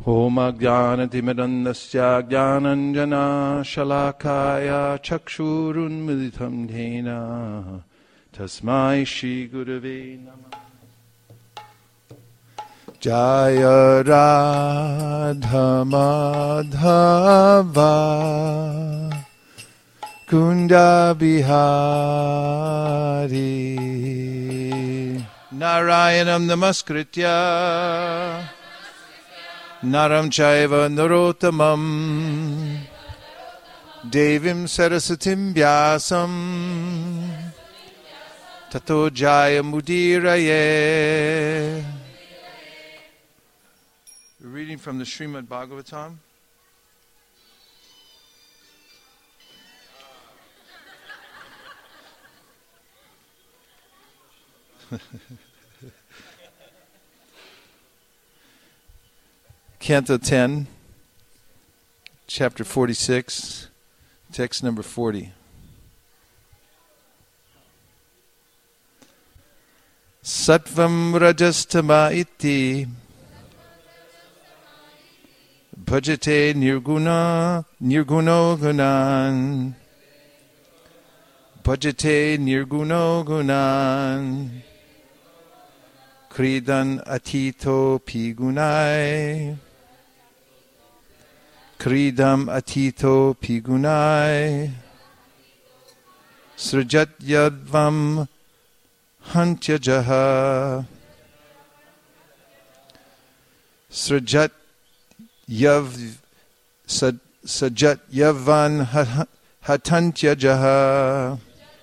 Om Ajnanatimidandasya Jnananjana Shalakaya Chakshurunmilitam Dhena Tasmai Shri Gurave Namah. Jaya Radha Madhava Kunda Bihari Narayanam Namaskritya Naram Chaiva Narottamam Devim Sarasatim Vyasam Tato Jaya Mudiraye. We're reading from the Srimad Bhagavatam. Canto 10, chapter 46, text number 40. Sattvam rajastama iti bhajate nirguno gunan bhajate nirguno gunan kridan atito pigunai Kridam atito pigunai srajat yadvam hantyajaha srajat yavan hatantyajaha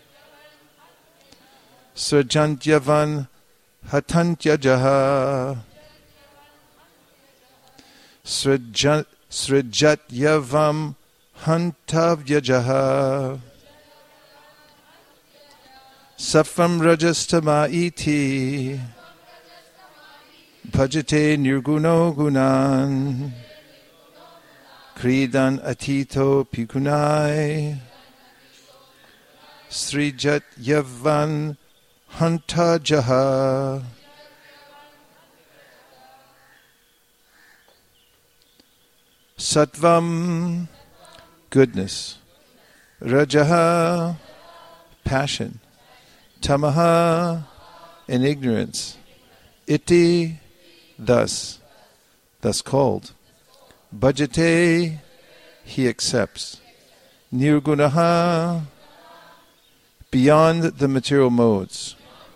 srajant yavan hatantyajaha Srijat yavam hantavyajaha Saffam rajastama iti Bhajate nirguno gunan Kridan atito pikunai Srijat yavan hantajaha. Sattvam, goodness. Rajaha, passion. Tamaha, and ignorance. Iti, thus called. Bhajate, he accepts. Nirgunaha, beyond the material modes.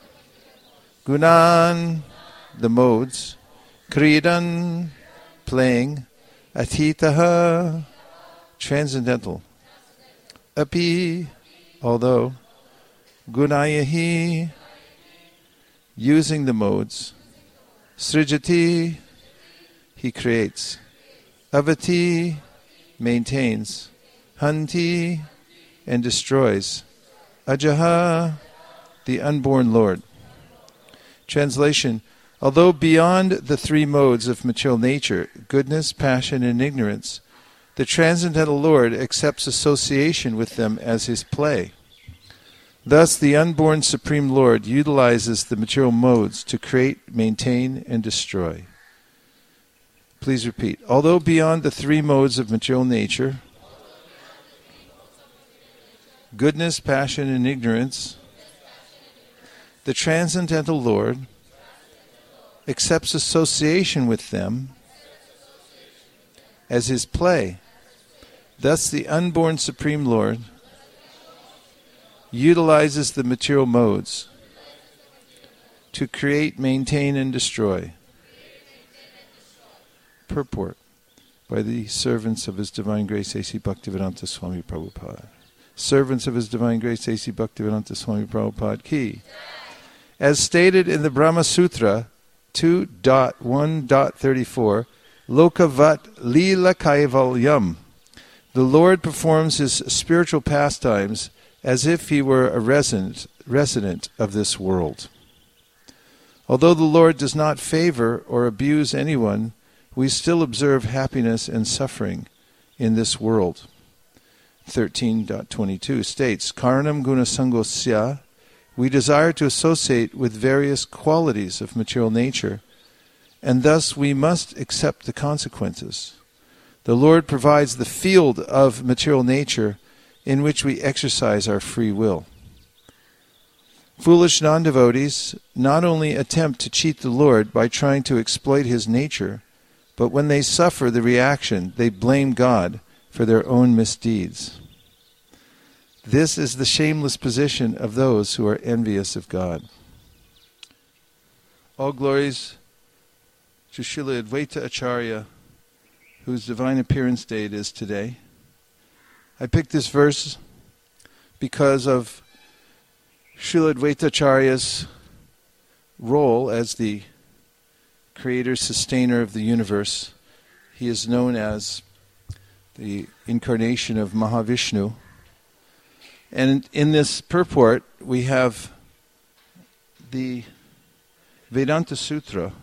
Gunan, the modes. Kridan, playing. Atitaha, transcendental. Api, although. Gunayahi, using the modes. Srijati, he creates. Avati, maintains. Hanti, and destroys. Ajaha, the unborn Lord. Translation: although beyond the three modes of material nature, goodness, passion, and ignorance, the transcendental Lord accepts association with them as his play. Thus, the unborn Supreme Lord utilizes the material modes to create, maintain, and destroy. Please repeat. Although beyond the three modes of material nature, goodness, passion, and ignorance, the transcendental Lord accepts association with them as his play. Thus, the unborn Supreme Lord utilizes the material modes to create, maintain, and destroy. Purport by the servants of His Divine Grace A.C. Bhaktivedanta Swami Prabhupada. Servants of His Divine Grace A.C. Bhaktivedanta Swami Prabhupada ki. As stated in the Brahma Sutra 2.1.34, Lokavat Lila Kaivalyam, the Lord performs his spiritual pastimes as if he were a resident of this world. Although the Lord does not favor or abuse anyone, we still observe happiness and suffering in this world. 13.22 states, Karanam Gunasangosya, we desire to associate with various qualities of material nature and thus we must accept the consequences. The Lord provides the field of material nature in which we exercise our free will. Foolish non-devotees not only attempt to cheat the Lord by trying to exploit His nature, but when they suffer the reaction, they blame God for their own misdeeds. This is the shameless position of those who are envious of God. All glories to Srila Advaita Acharya, whose divine appearance date is today. I picked this verse because of Srila Advaita Acharya's role as the creator, sustainer of the universe. He is known as the incarnation of Mahavishnu. And in this purport, we have the Vedanta Sutra,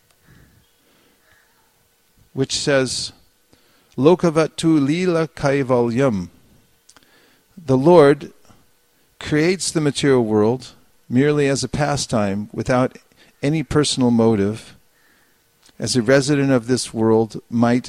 which says, Lokavatu lila kaivalyam. The Lord creates the material world merely as a pastime without any personal motive, as a resident of this world might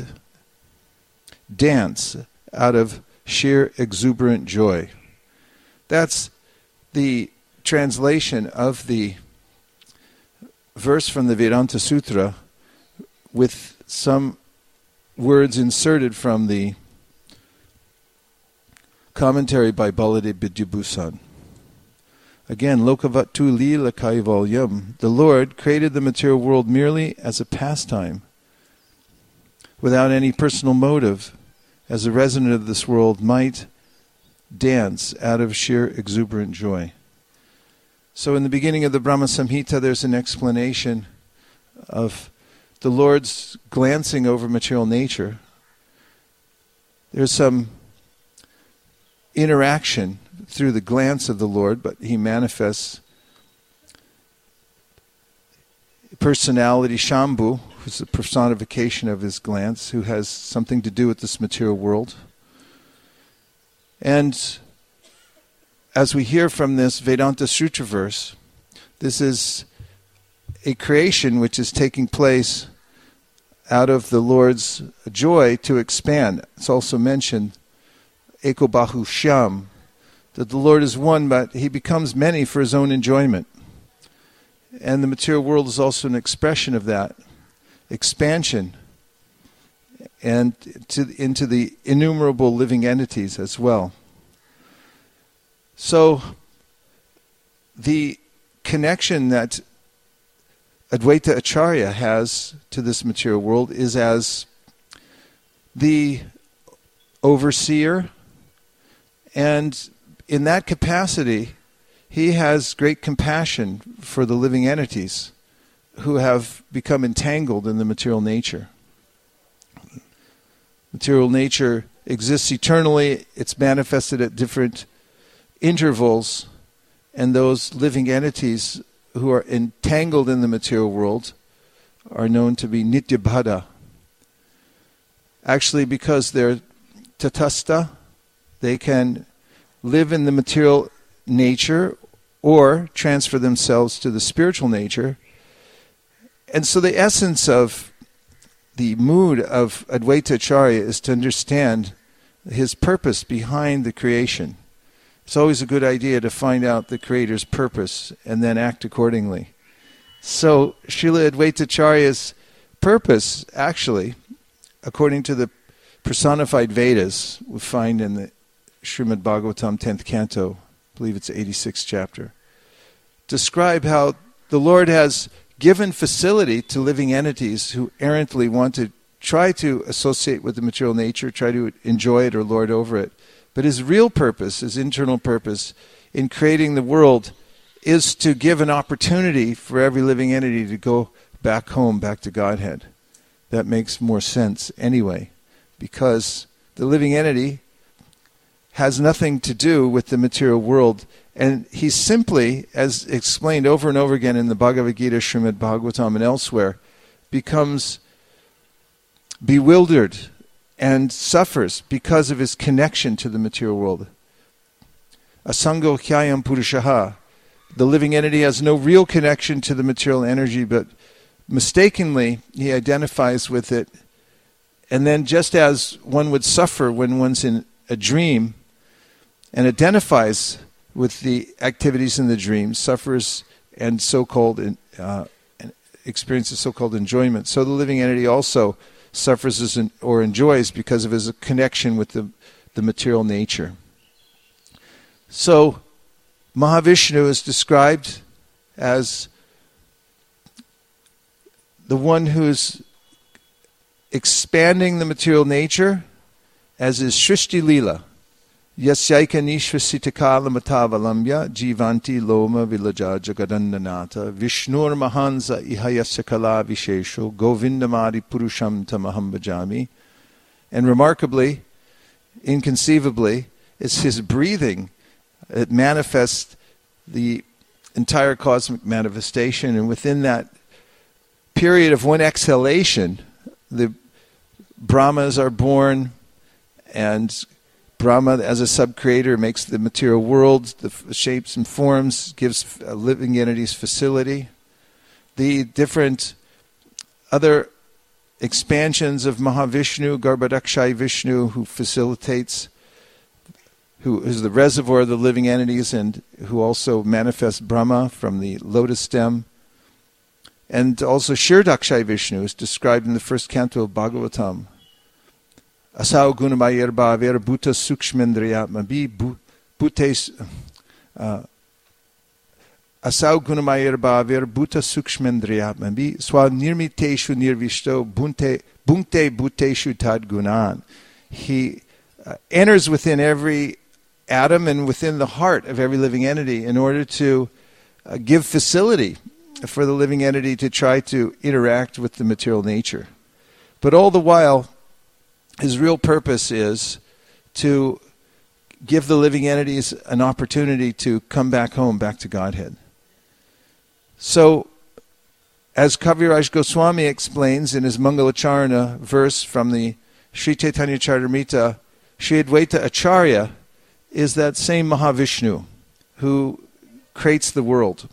dance out of sheer exuberant joy. That's the translation of the verse from the Vedanta Sutra with some words inserted from the commentary by Baladev Vidyabhusan. Again, Lokavatu lila kaivalyam. The Lord created the material world merely as a pastime, without any personal motive, as a resident of this world might dance out of sheer exuberant joy. So in the beginning of the Brahma Samhita, there's an explanation of the Lord's glancing over material nature. There's some interaction through the glance of the Lord, but He manifests personality Shambhu, who's the personification of His glance, who has something to do with this material world. And as we hear from this Vedanta Sutra verse, this is a creation which is taking place out of the Lord's joy to expand. It's also mentioned, Eko Bahu Shyam, that the Lord is one, but He becomes many for His own enjoyment. And the material world is also an expression of that expansion and into the innumerable living entities as well. So the connection that Advaita Acharya has to this material world is as the overseer, and in that capacity he has great compassion for the living entities who have become entangled in the material nature. Material nature exists eternally, it's manifested at different intervals, and those living entities who are entangled in the material world are known to be nityabhada. Actually, because they're tatastha, they can live in the material nature or transfer themselves to the spiritual nature. And so the essence of the mood of Advaita Acharya is to understand his purpose behind the creation. It's always a good idea to find out the Creator's purpose and then act accordingly. So Srila Advaita Acharya's purpose, actually, according to the personified Vedas, we find in the Srimad Bhagavatam 10th canto, I believe it's 86th chapter, describe how the Lord has given facility to living entities who errantly want to try to associate with the material nature, try to enjoy it or lord over it. But His real purpose, His internal purpose in creating the world, is to give an opportunity for every living entity to go back home, back to Godhead. That makes more sense anyway, because the living entity has nothing to do with the material world, and he simply, as explained over and over again in the Bhagavad Gita, Srimad Bhagavatam, and elsewhere, becomes bewildered and suffers because of his connection to the material world. Asango hyayam purushaha. The living entity has no real connection to the material energy, but mistakenly, he identifies with it. And then just as one would suffer when one's in a dream and identifies with the activities in the dream, suffers and so-called experiences so-called enjoyment, so the living entity also suffers or enjoys because of his connection with the material nature. So Mahavishnu is described as the one who's expanding the material nature as is Shrishti Leela. Yasyaika nishvasitakala matavalambya jivanti loma vilaja jagadandanata vishnur mahansa ihayasya kala vishesho govindamadi purusham tamaham bhajami. And remarkably, inconceivably, it's his breathing that manifests the entire cosmic manifestation, and within that period of one exhalation, the Brahmas are born, and Brahma, as a sub-creator, makes the material world, the shapes and forms, gives living entities facility. The different other expansions of Mahavishnu, Garbhodakshayi Vishnu, who facilitates, who is the reservoir of the living entities and who also manifests Brahma from the lotus stem. And also Kshirodakshayi Vishnu is described in the first canto of Bhagavatam. Asau gunamayir bhaver bhuta sukshmendriyatma bi bhutes Asau gunamayir bhaver bhuta sukshmendriyatma bi swa nirmiteshu nirvishto bhunkte bhuteshu tad gunan. He enters within every atom and within the heart of every living entity in order to give facility for the living entity to try to interact with the material nature. But all the while, his real purpose is to give the living entities an opportunity to come back home, back to Godhead. So, as Kaviraj Goswami explains in his Mangalacharana verse from the Sri Chaitanya Charitamrita, Sri Advaita Acharya is that same Mahavishnu who creates the world.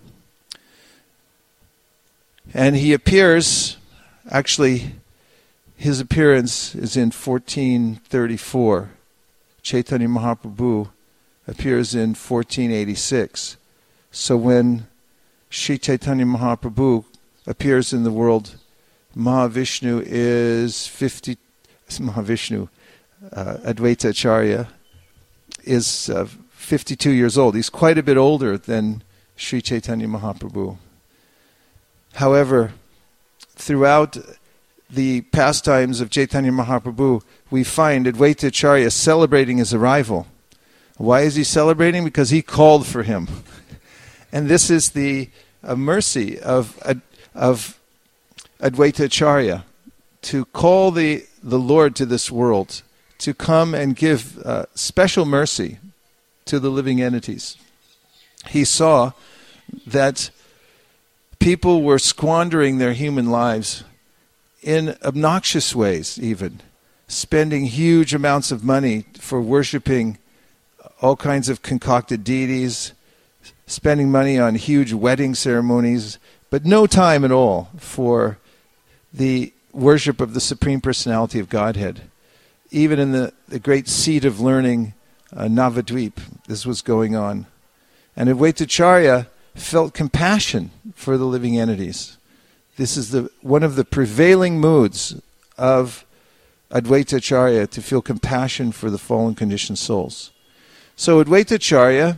And he appears, actually, his appearance is in 1434. Chaitanya Mahaprabhu appears in 1486. So when Sri Chaitanya Mahaprabhu appears in the world, Mahavishnu is 50. Mahavishnu, Advaita Acharya, is 52 years old. He's quite a bit older than Sri Chaitanya Mahaprabhu. However, throughout the pastimes of Chaitanya Mahaprabhu, we find Advaita Acharya celebrating his arrival. Why is he celebrating? Because he called for him. And this is the mercy of Advaita Acharya, to call the Lord to this world, to come and give special mercy to the living entities. He saw that people were squandering their human lives in obnoxious ways, even spending huge amounts of money for worshiping all kinds of concocted deities, spending money on huge wedding ceremonies, but no time at all for the worship of the Supreme Personality of Godhead. Even in the great seat of learning, Navadvip, this was going on. And Advaita Acharya felt compassion for the living entities. This is one of the prevailing moods of Advaita Acharya, to feel compassion for the fallen conditioned souls. So Advaita Acharya,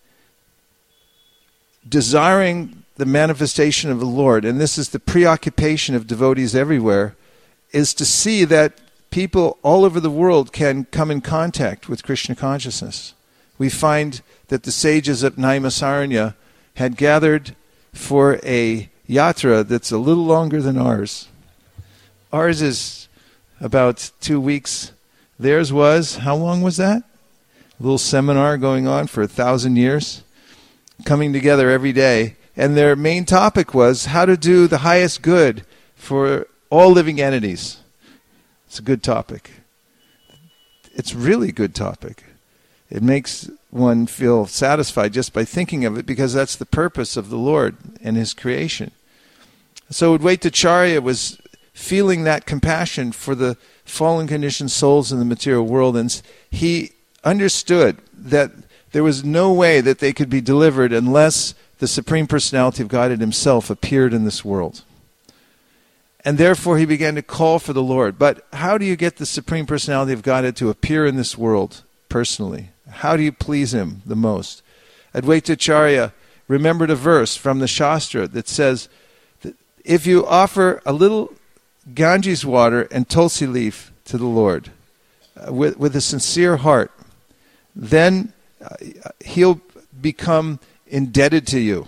desiring the manifestation of the Lord, and this is the preoccupation of devotees everywhere, is to see that people all over the world can come in contact with Krishna consciousness. We find that the sages of Naimisaranya had gathered for a yatra that's a little longer than ours. Ours is about 2 weeks. Theirs was, how long was that? A little seminar going on for 1,000 years, coming together every day. And their main topic was how to do the highest good for all living entities. It's a good topic. It's really a good topic. It makes one feel satisfied just by thinking of it, because that's the purpose of the Lord and His creation. So Advaitacharya was feeling that compassion for the fallen conditioned souls in the material world, and he understood that there was no way that they could be delivered unless the Supreme Personality of Godhead himself appeared in this world. And therefore he began to call for the Lord. But how do you get the Supreme Personality of Godhead to appear in this world personally? How do you please him the most? Advaitacharya remembered a verse from the Shastra that says that if you offer a little Ganges water and tulsi leaf to the Lord with a sincere heart, then he'll become indebted to you.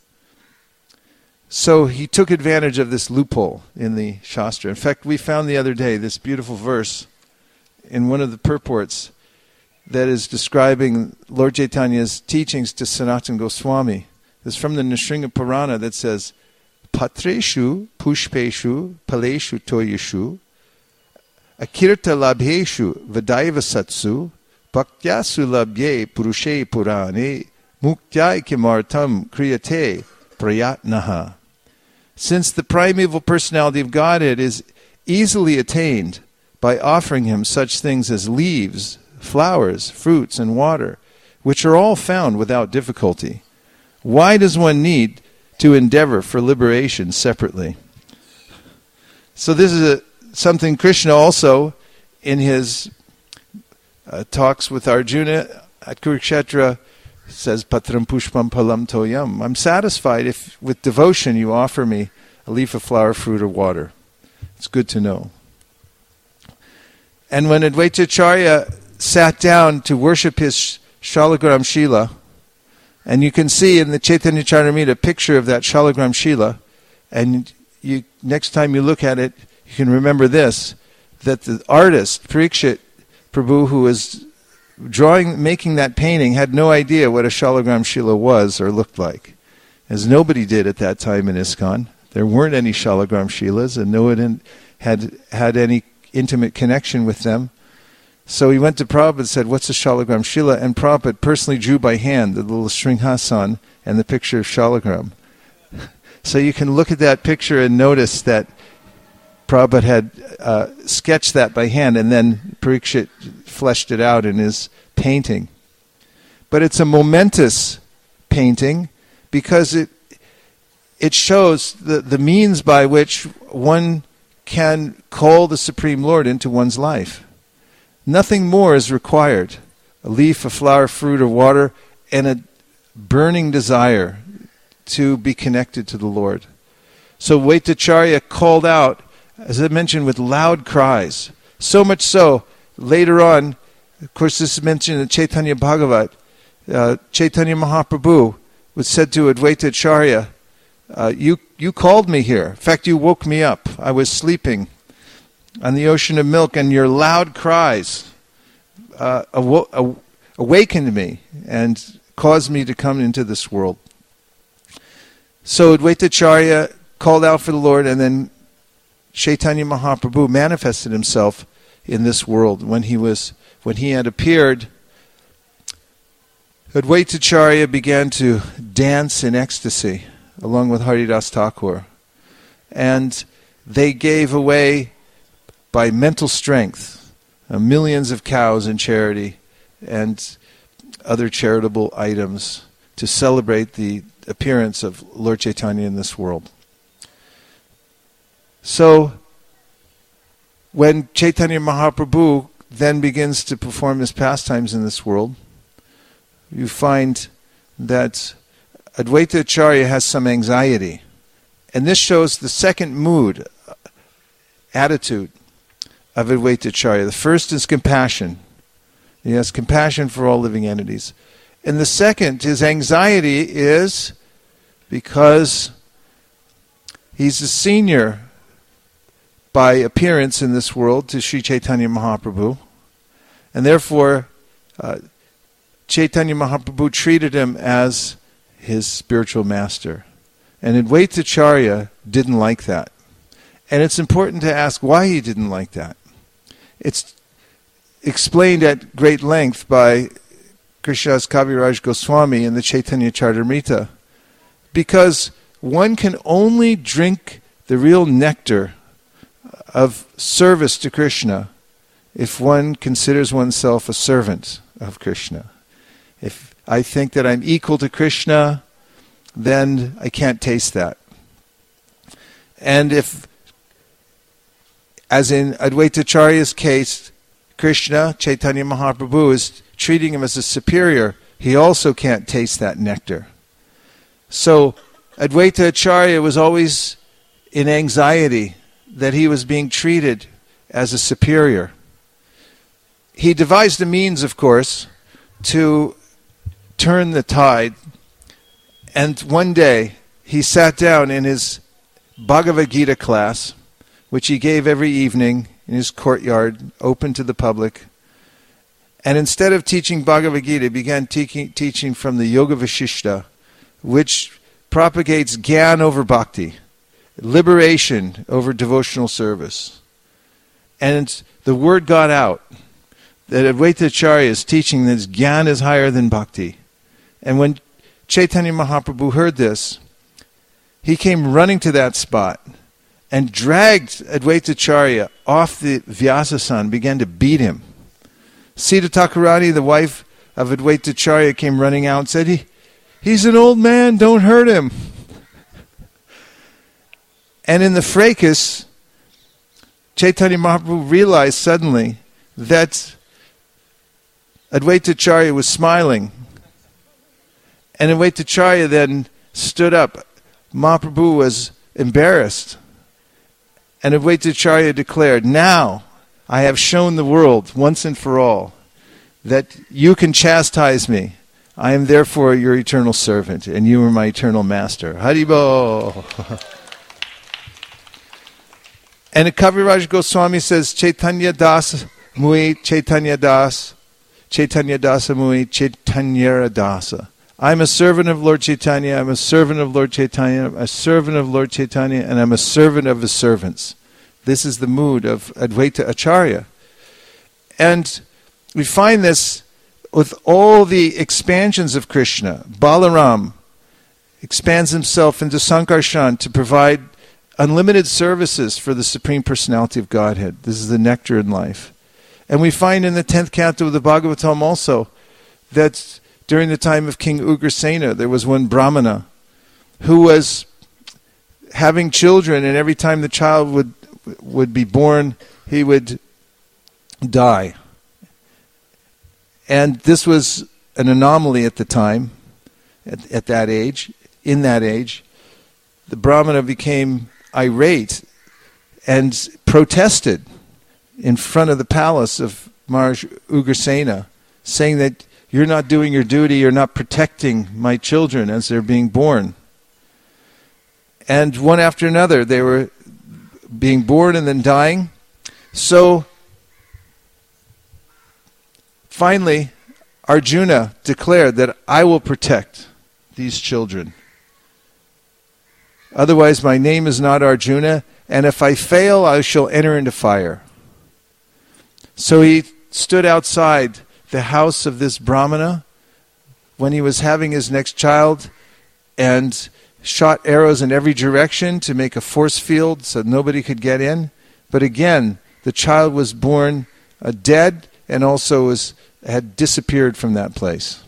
So he took advantage of this loophole in the Shastra. In fact, we found the other day this beautiful verse in one of the purports that is describing Lord Chaitanya's teachings to Sanatana Goswami. It's from the Nrsimha Purana that says, Patreshu pushpeshu paleshu toyeshu akirta labheshu vadaiva satsu bhaktyasu labhye purushe purane muktya kimartam kriyate prayatnaha. Since the primeval personality of Godhead is easily attained by offering him such things as leaves, flowers, fruits, and water, which are all found without difficulty, why does one need to endeavor for liberation separately? So this is something Krishna also, in his talks with Arjuna at Kurukshetra, says, Patram pushpam palam toyam. I'm satisfied if with devotion you offer me a leaf of flower, fruit, or water. It's good to know. And when Advaitacharya sat down to worship his Shalagram Shila, and you can see in the Chaitanya Charitamrita a picture of that Shalagram Shila, and you, next time you look at it, you can remember this, that the artist, Parikshit Prabhu, who was making that painting, had no idea what a Shalagram Shila was or looked like, as nobody did at that time in ISKCON. There weren't any Shalagram Shilas, and no one had any intimate connection with them. So he went to Prabhupada and said, what's a Shalagram Shila? And Prabhupada personally drew by hand the little Sringhasan and the picture of Shalagram. So you can look at that picture and notice that Prabhupada had sketched that by hand, and then Parikshit fleshed it out in his painting. But it's a momentous painting because it shows the means by which one can call the Supreme Lord into one's life. Nothing more is required. A leaf, a flower, fruit, or water, and a burning desire to be connected to the Lord. So Advaitacharya called out, as I mentioned, with loud cries. So much so, later on, of course this is mentioned in Chaitanya Bhagavat, Chaitanya Mahaprabhu was said to Advaitacharya, you called me here. In fact, you woke me up. I was sleeping on the ocean of milk, and your loud cries awakened me and caused me to come into this world. So Advaitacharya called out for the Lord, and then Chaitanya Mahaprabhu manifested himself in this world. When he had appeared, Advaitacharya began to dance in ecstasy along with Haridas Thakur, and they gave away by mental strength millions of cows in charity and other charitable items to celebrate the appearance of Lord Chaitanya in this world. So when Chaitanya Mahaprabhu then begins to perform his pastimes in this world, you find that Advaitacharya has some anxiety. And this shows the second mood, attitude of Advaitacharya. The first is compassion. He has compassion for all living entities. And the second, his anxiety, is because he's a senior by appearance in this world to Sri Chaitanya Mahaprabhu. And therefore, Chaitanya Mahaprabhu treated him as his spiritual master. And Advaitacharya didn't like that. And it's important to ask why he didn't like that. It's explained at great length by Krishnadas Kaviraj Goswami in the Chaitanya Charitamrita. Because one can only drink the real nectar of service to Krishna if one considers oneself a servant of Krishna. If I think that I'm equal to Krishna, then I can't taste that. And if, as in Advaita Acharya's case, Krishna, Chaitanya Mahaprabhu, is treating him as a superior, he also can't taste that nectar. So Advaita Acharya was always in anxiety that he was being treated as a superior. He devised a means, of course, to turn the tide. And one day, he sat down in his Bhagavad Gita class, which he gave every evening in his courtyard, open to the public. And instead of teaching Bhagavad Gita, he began teaching from the Yoga Vashishta, which propagates Gyan over Bhakti, liberation over devotional service. And the word got out that Advaita Acharya is teaching that Gyan is higher than Bhakti. And when Chaitanya Mahaprabhu heard this, he came running to that spot and dragged Advaita Acharya off the Vyasasana, began to beat him. Sita Thakurani, the wife of Advaita Acharya, came running out and said, he's an old man, don't hurt him. And in the fracas, Chaitanya Mahaprabhu realized suddenly that Advaita Acharya was smiling. And Advaita Acharya then stood up. Mahaprabhu was embarrassed. And Advaita Acharya declared, now I have shown the world once and for all that you can chastise me. I am therefore your eternal servant, and you are my eternal master. Haribo. And Kaviraj Goswami says, Chaitanya Das Mui Chaitanya Das, Chaitanya Dasa Mui Chaitanya Dasa. I'm a servant of Lord Chaitanya, I'm a servant of Lord Chaitanya, I'm a servant of Lord Chaitanya, and I'm a servant of his servants. This is the mood of Advaita Acharya. And we find this with all the expansions of Krishna. Balaram expands himself into Sankarshan to provide unlimited services for the Supreme Personality of Godhead. This is the nectar in life. And we find in the 10th canto of the Bhagavatam also that during the time of King Ugrasena, there was one Brahmana who was having children, and every time the child would be born, he would die. And this was an anomaly at the time, at that age. In that age, the Brahmana became irate and protested in front of the palace of Maharaj Ugrasena, saying that you're not doing your duty, you're not protecting my children as they're being born. And one after another, they were being born and then dying. So finally, Arjuna declared that I will protect these children. Otherwise, my name is not Arjuna, and if I fail, I shall enter into fire. So he stood outside the house of this Brahmana when he was having his next child and shot arrows in every direction to make a force field so nobody could get in. But again, the child was born dead and also had disappeared from that place.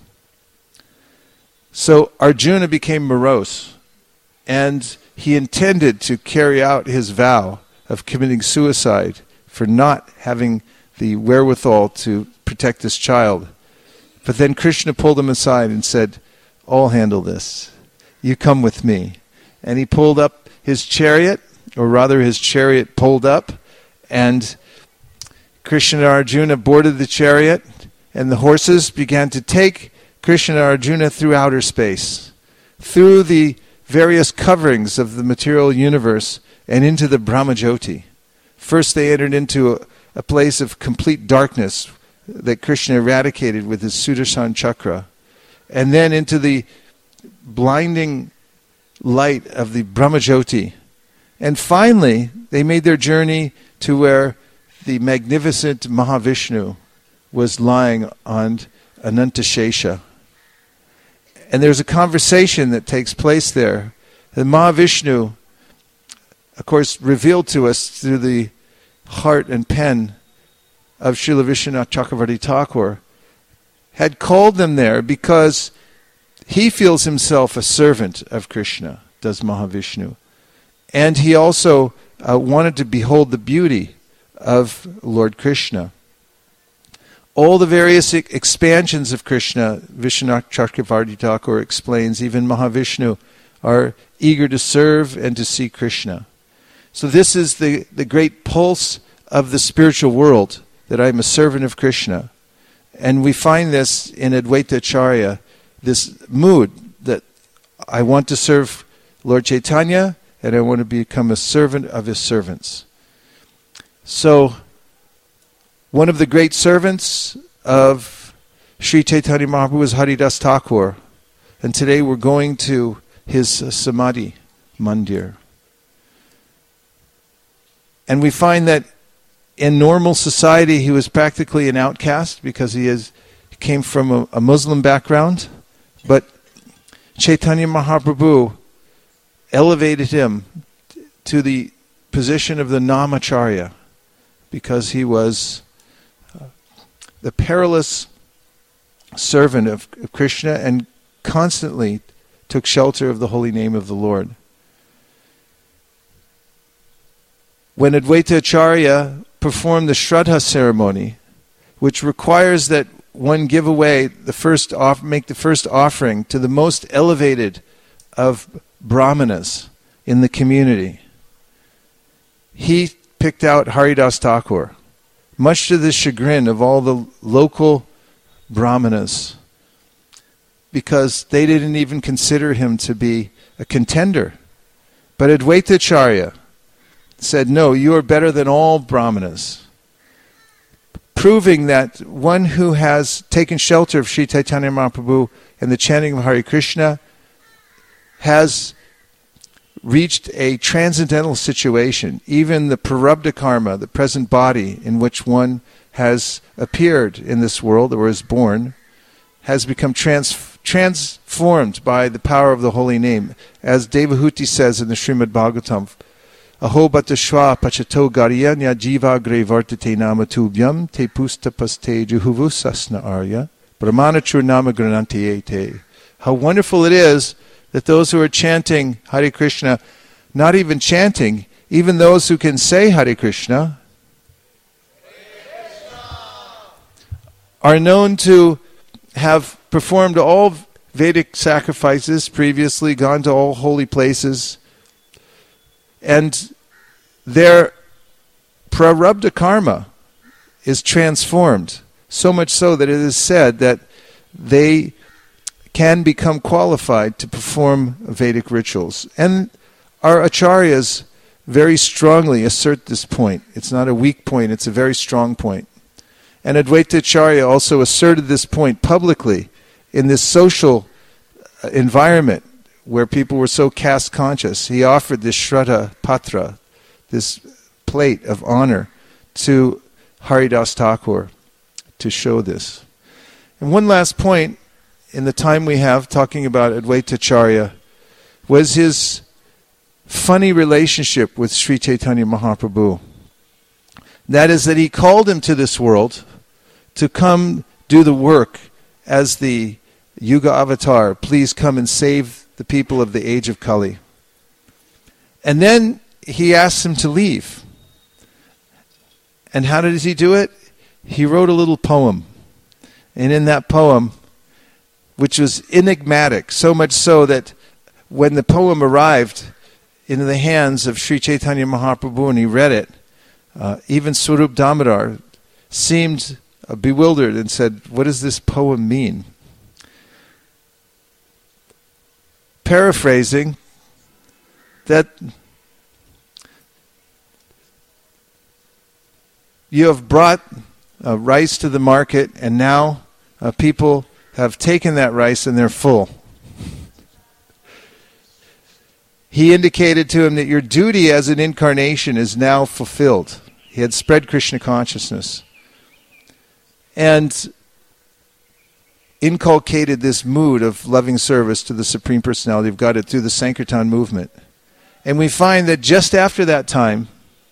So Arjuna became morose, and he intended to carry out his vow of committing suicide for not having the wherewithal to protect this child. But then Krishna pulled him aside and said, I'll handle this. You come with me. And he pulled up his chariot, or rather his chariot pulled up, and Krishna and Arjuna boarded the chariot, and the horses began to take Krishna and Arjuna through outer space, through the various coverings of the material universe, and into the Brahmajyoti. First they entered into a place of complete darkness that Krishna eradicated with his Sudarshan chakra, and then into the blinding light of the Brahmajyoti. And finally, they made their journey to where the magnificent Mahavishnu was lying on Anantashesha. And there's a conversation that takes place there. The Mahavishnu of course, revealed to us through the heart and pen of Srila Vishwanath Chakravarti Thakur, had called them there because he feels himself a servant of Krishna, does Mahavishnu. And he also wanted to behold the beauty of Lord Krishna. All the various expansions of Krishna, Vishwanath Chakravarti Thakur explains, even Mahavishnu are eager to serve and to see Krishna. So this is the great pulse of the spiritual world, that I am a servant of Krishna. And we find this in Advaita Acharya, this mood that I want to serve Lord Chaitanya and I want to become a servant of his servants. So, one of the great servants of Sri Chaitanya Mahaprabhu is Haridas Thakur. And today we're going to his Samadhi Mandir. And we find that in normal society he was practically an outcast because he came from a Muslim background. But Chaitanya Mahaprabhu elevated him to the position of the Namacharya because he was the perilous servant of Krishna and constantly took shelter of the holy name of the Lord. When Advaita Acharya performed the Shraddha ceremony, which requires that one give away make the first offering to the most elevated of brahmanas in the community, he picked out Haridas Thakur, much to the chagrin of all the local brahmanas, because they didn't even consider him to be a contender. But Advaita Acharya said, no, you are better than all brahmanas, proving that one who has taken shelter of Sri Chaitanya Mahaprabhu and the chanting of Hare Krishna has reached a transcendental situation. Even the prarabdha karma, the present body in which one has appeared in this world or is born, has become transformed by the power of the holy name. As Devahuti says in the Srimad Bhagavatam, Aho batashva pachato garyanya jiva gre vartate nama tubhyam te pustapaste juhuvusasna arya brahmana churnama granante te. How wonderful it is that those who are chanting Hare Krishna, not even chanting, even those who can say Hare Krishna, are known to have performed all Vedic sacrifices previously, gone to all holy places, and their prarabdha karma is transformed, so much so that it is said that they can become qualified to perform Vedic rituals. And our acharyas very strongly assert this point. It's not a weak point, it's a very strong point. And Advaita Acharya also asserted this point publicly in this social environment where people were so caste conscious. He offered this Shraddha Patra, this plate of honor, to Haridas Thakur to show this. And one last point in the time we have talking about Advaita Acharya was his funny relationship with Sri Chaitanya Mahaprabhu. That is, that he called him to this world to come do the work as the Yuga Avatar. Please come and save the people of the age of Kali. And then he asked him to leave. And how did he do it? He wrote a little poem. And in that poem, which was enigmatic, so much so that when the poem arrived in the hands of Sri Chaitanya Mahaprabhu and he read it, even Swarup Damodar seemed bewildered and said, what does this poem mean? Paraphrasing, that you have brought rice to the market and now people have taken that rice and they're full. He indicated to him that your duty as an incarnation is now fulfilled. He had spread Krishna consciousness and inculcated this mood of loving service to the Supreme Personality of Godhead through the Sankirtan movement. And we find that just after that time,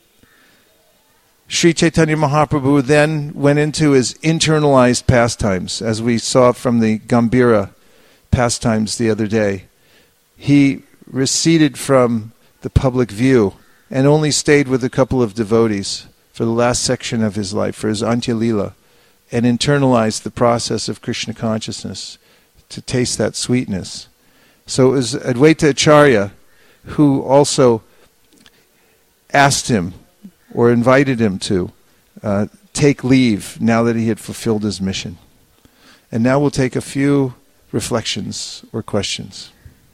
Sri Chaitanya Mahaprabhu then went into his internalized pastimes, as we saw from the Gambhira pastimes the other day. He receded from the public view and only stayed with a couple of devotees for the last section of his life, for his Antya Lila, and internalized the process of Krishna consciousness to taste that sweetness. So it was Advaita Acharya who also asked him or invited him to take leave now that he had fulfilled his mission. And now we'll take a few reflections or questions.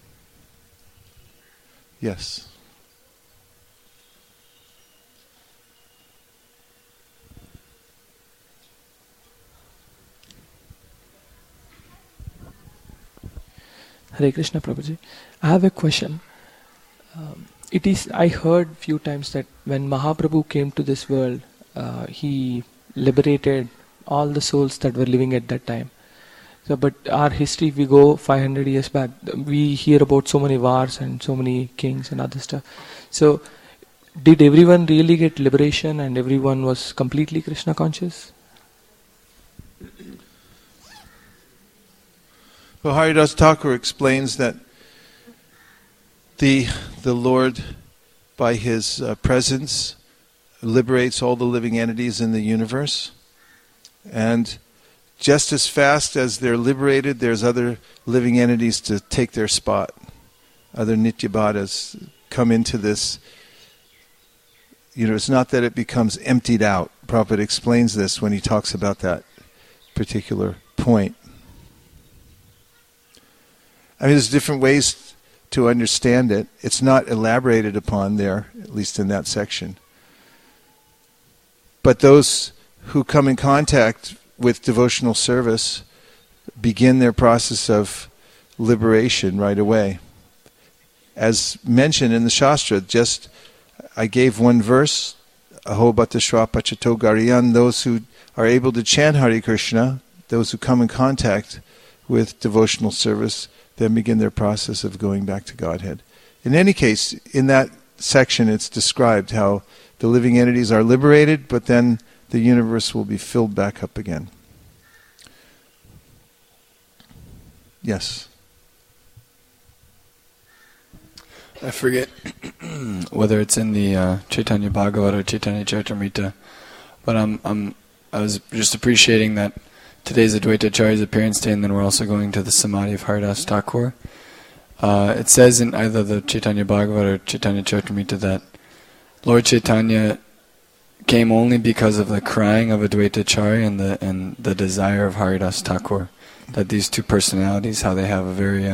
Yes. Hare Krishna Prabhuji. I have a question. I heard few times that when Mahaprabhu came to this world, he liberated all the souls that were living at that time. So, but our history, if we go 500 years back, we hear about so many wars and so many kings and other stuff. So, did everyone really get liberation and everyone was completely Krishna conscious? Well, Haridas Thakur explains that the Lord, by his presence, liberates all the living entities in the universe. And just as fast as they're liberated, there's other living entities to take their spot. Other Nityabhadas come into this. It's not that it becomes emptied out. Prabhupada explains this when he talks about that particular point. I mean, there's different ways to understand it. It's not elaborated upon there, at least in that section. But those who come in contact with devotional service begin their process of liberation right away. As mentioned in the Shastra, I gave one verse, Aho Bhatta Shra Pachato Gariyan, those who are able to chant Hare Krishna, those who come in contact with devotional service, then begin their process of going back to Godhead. In any case, in that section it's described how the living entities are liberated, but then the universe will be filled back up again. Yes? I forget whether it's in the Chaitanya Bhagavat or Chaitanya Charitamrita, but I was just appreciating that today's Advaita Acharya's appearance day, and then we're also going to the Samadhi of Haridas Thakur. It says in either the Chaitanya Bhagavat or Chaitanya Charitamrita that Lord Chaitanya came only because of the crying of Advaita Acharya and the desire of Haridas Thakur. That these two personalities, how they have a very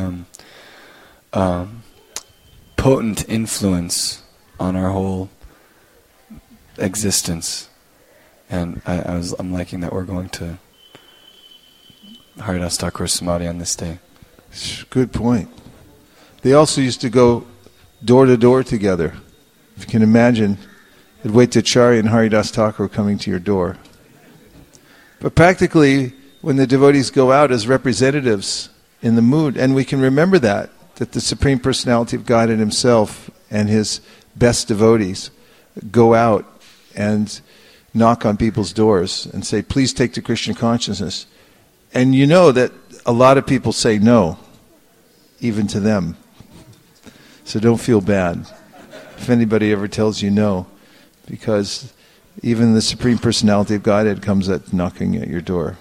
potent influence on our whole existence. And I'm liking that we're going to Haridas Thakur's Samadhi on this day. Good point. They also used to go door to door together. If you can imagine, Advaita Acharya and Haridas Thakur coming to your door. But practically, when the devotees go out as representatives in the mood, and we can remember that the Supreme Personality of Godhead Himself and His best devotees go out and knock on people's doors and say, please take to Krishna consciousness. And you know that a lot of people say no, even to them. So don't feel bad if anybody ever tells you no, because even the Supreme Personality of Godhead comes at knocking at your door.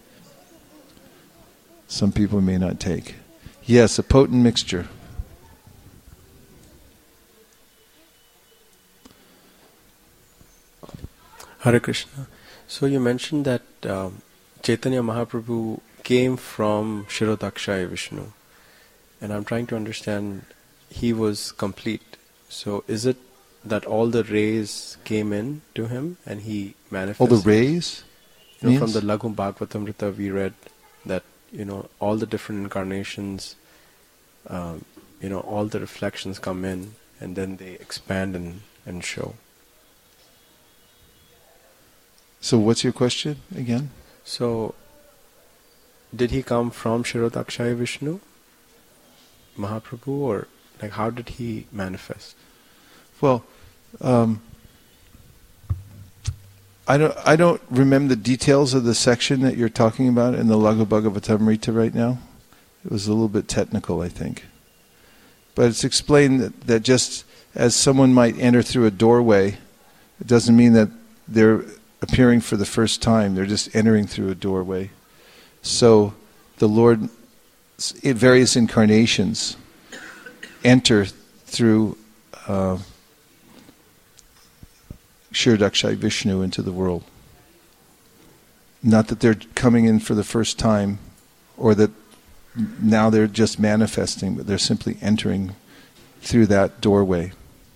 Some people may not take. Yes, a potent mixture. Hare Krishna. So you mentioned that Chaitanya Mahaprabhu came from Shirodakshaya Vishnu. And I'm trying to understand, he was complete. So is it that all the rays came in to him and he manifested? All the rays? From the Laghu Bhagavatamrita we read that, all the different incarnations, all the reflections come in and then they expand and show. So what's your question again? So, did he come from Shirodakshaya Vishnu, Mahaprabhu, or how did he manifest? Well, I don't remember the details of the section that you're talking about in the Laghu Bhagavatamrita right now. It was a little bit technical, I think. But it's explained that just as someone might enter through a doorway, it doesn't mean that they're appearing for the first time. They're just entering through a doorway. So the Lord, in various incarnations, enter through Kshirodakshayi Vishnu into the world. Not that they're coming in for the first time, or that now they're just manifesting, but they're simply entering through that doorway.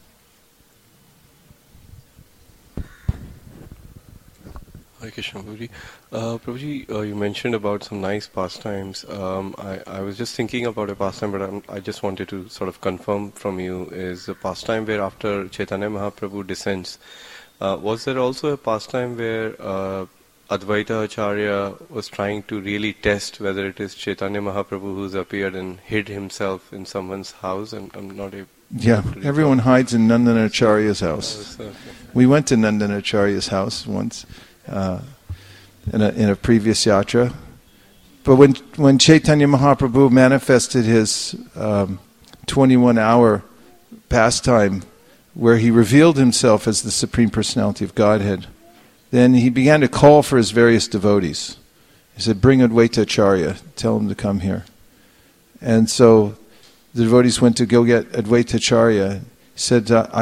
Hare Krishna, Prabhuji. Prabhuji, you mentioned about some nice pastimes. I was just thinking about a pastime, but I just wanted to sort of confirm from you, is a pastime where after Chaitanya Mahaprabhu descends, was there also a pastime where Advaita Acharya was trying to really test whether it is Chaitanya Mahaprabhu who's appeared and hid himself in someone's house? And I'm not able to everyone hides in Nandanacharya's house. Okay. We went to Nandanacharya's house once in a previous yatra. But when Chaitanya Mahaprabhu manifested his 21-hour pastime, where he revealed himself as the Supreme Personality of Godhead, then he began to call for his various devotees. He said, "Bring Advaita Acharya, tell him to come here." And so the devotees went to go get Advaita Acharya. He said, I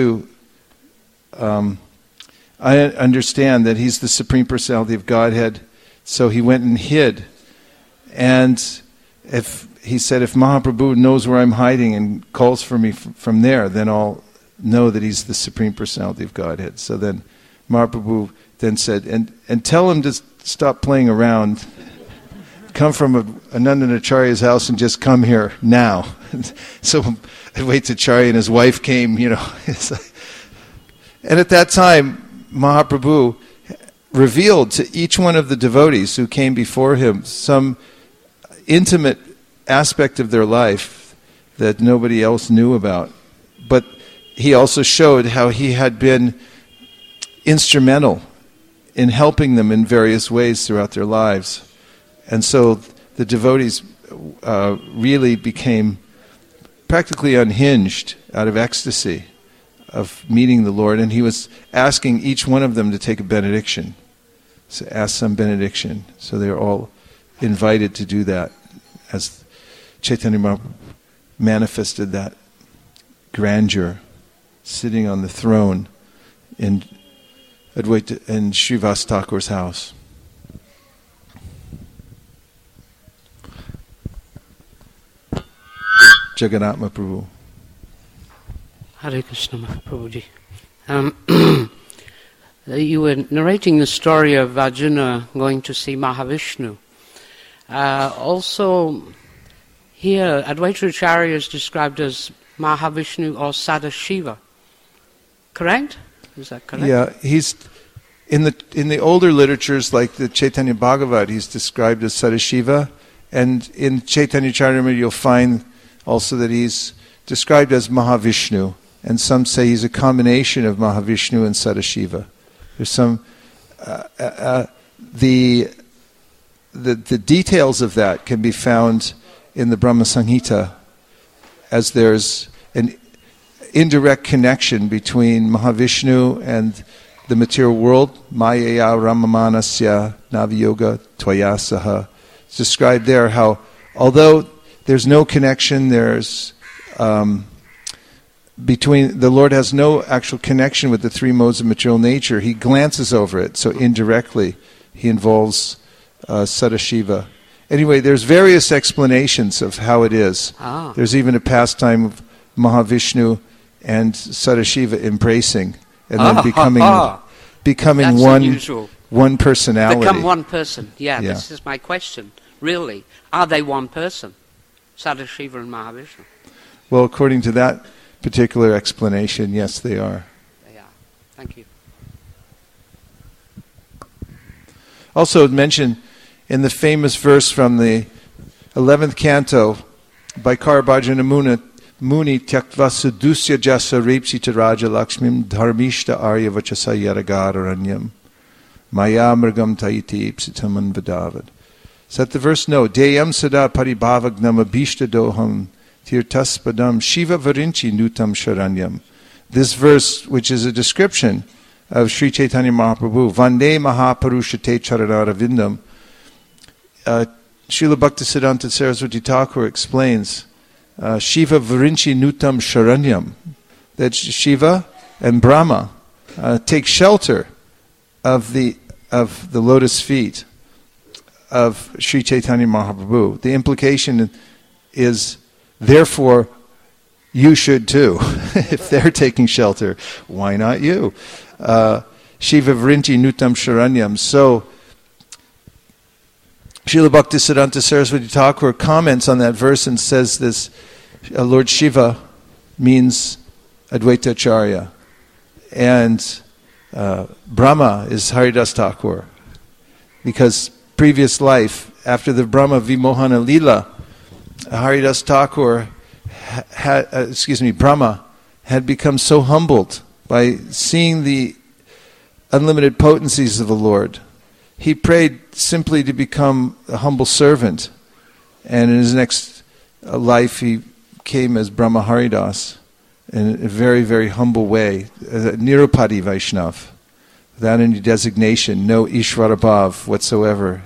understand that he's the Supreme Personality of Godhead. So he went and hid. And he said, if Mahaprabhu knows where I'm hiding and calls for me from there, then I'll know that he's the Supreme Personality of Godhead. So then Mahaprabhu then said, and tell him to stop playing around, come from Nandanacharya's house and just come here now. So Advaita Acharya and his wife came, And at that time, Mahaprabhu revealed to each one of the devotees who came before him some intimate aspect of their life that nobody else knew about. But he also showed how he had been instrumental in helping them in various ways throughout their lives. And so the devotees really became practically unhinged out of ecstasy of meeting the Lord. And he was asking each one of them to take a benediction. So ask some benediction. So they were all invited to do that as Chaitanya Mahaprabhu manifested that grandeur, sitting on the throne in Advaita in Srivas Thakur's house. Jagannath Mahaprabhu. Hare Krishna Mahaprabhuji. You were narrating the story of Arjuna going to see Mahavishnu. Also, here Advaita Acharya is described as Mahavishnu or Sadashiva. Correct? Is that correct? Yeah, he's in the older literatures like the Chaitanya Bhagavat, he's described as Sadashiva, and in Chaitanya Charitamrita you'll find also that he's described as Mahavishnu, and some say he's a combination of Mahavishnu and Sadashiva. There's some the details of that can be found in the Brahma Samhita, as there's an indirect connection between Mahavishnu and the material world. Mayaya Ramamanasya Naviyoga Tvaya Saha. It's described there how, although there's no connection, there's between the Lord has no actual connection with the three modes of material nature. He glances over it, so indirectly he involves Sadashiva. Anyway, there's various explanations of how it is. There's even a pastime of Mahavishnu and Sadashiva embracing and then becoming one personality. Become one person. Yeah, this is my question. Really, are they one person? Sadashiva and Mahavishnu. Well, according to that particular explanation, yes, they are. They are. Thank you. Also mentioned in the famous verse from the 11th canto by Karabhajana Muni Tyaktva Sudusya Jasa Repsita Raja Lakshmim Dharmishta Arya Vachasa Yadagararanyam Maya Mrgam Taiti Ipsitaman Vidavad. Set the verse no. Deyam Sada Paribhavagnam Abhishta Doham Tirtaspadam Shiva Varinchi Nutam Sharanyam. This verse, which is a description of Sri Chaitanya Mahaprabhu, Vande Mahapurushate Charanara Srila Bhaktisiddhanta Saraswati Thakur explains Shiva Varinchi Nutam Sharanyam, that Shiva and Brahma take shelter of the lotus feet of Sri Chaitanya Mahaprabhu. The implication is, therefore, you should too. If they're taking shelter, why not you? Shiva Varinchi Nutam Sharanyam. So, Srila Bhaktisiddhanta Saraswati Thakur comments on that verse and says this, Lord Shiva means Advaita Acharya, and Brahma is Haridas Thakur, because previous life, after the Brahma Vimohana Leela, Haridas Thakur Brahma had become so humbled by seeing the unlimited potencies of the Lord. He prayed simply to become a humble servant, and in his next life he came as Brahma Haridas in a very, very humble way, a Nirupati Vaishnav, without any designation, no Ishvara Bhav whatsoever,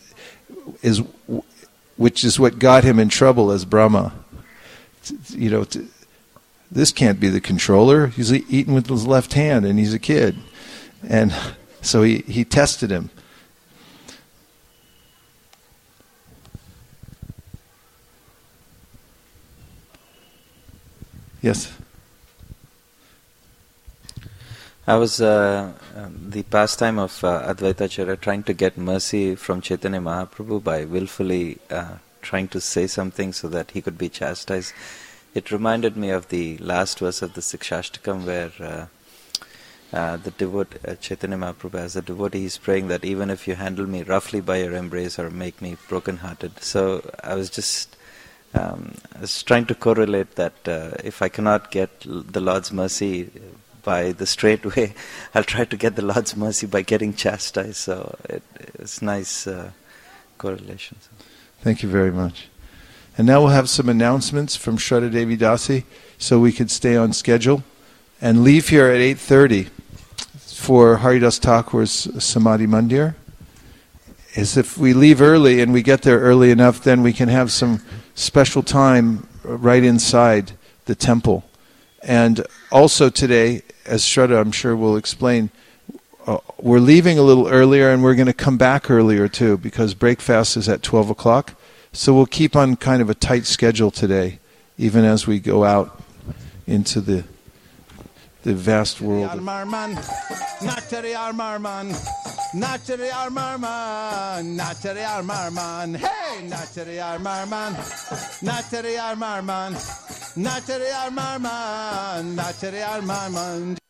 which is what got him in trouble as Brahma. This can't be the controller. He's eating with his left hand, and he's a kid. And so he tested him. Yes? I was the pastime of Advaita Acharya trying to get mercy from Chaitanya Mahaprabhu by willfully trying to say something so that he could be chastised. It reminded me of the last verse of the Sikshashtakam where the devotee, Chaitanya Mahaprabhu as a devotee, he's praying that even if you handle me roughly by your embrace or make me broken-hearted. So I was just I was trying to correlate that if I cannot get the Lord's mercy by the straight way, I'll try to get the Lord's mercy by getting chastised. So it's nice correlation. Thank you very much. And now we'll have some announcements from Shraddha Devi Dasi, so we could stay on schedule and leave here at 8:30 for Haridas Thakur's Samadhi Mandir. As if we leave early and we get there early enough, then we can have some special time right inside the temple. And also today, as Shraddha I'm sure will explain, we're leaving a little earlier and we're going to come back earlier too, because breakfast is at 12 o'clock. So we'll keep on kind of a tight schedule today, even as we go out into the vast world. Natari Armarman, Natari Armarman, Natari Armarman, hey, Natari Armarman, Natari Armarman, Natari Armarman, Natari Armarman.